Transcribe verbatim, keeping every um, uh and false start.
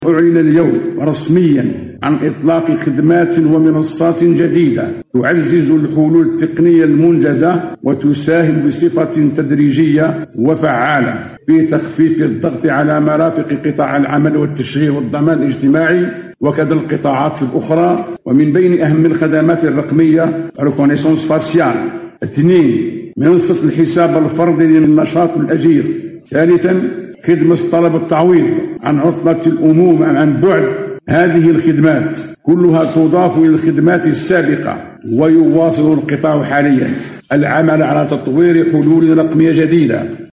أعلن اليوم رسميا عن إطلاق خدمات ومنصات جديدة تعزز الحلول التقنية المنجزة وتساهم بصفة تدريجية وفعالة في تخفيف الضغط على مرافق قطاع العمل والتشغيل والضمان الاجتماعي وكذا القطاعات الأخرى. ومن بين أهم الخدمات الرقمية ريكونيسونس فاسيال. اثنين، منصة الحساب الفردي للنشاط الأجير. ثالثا، خدمة طلب التعويض عن عطلة الأمومة عن بعد. هذه الخدمات كلها تضاف إلى الخدمات السابقة، ويواصل القطاع حاليا العمل على تطوير حلول رقمية جديدة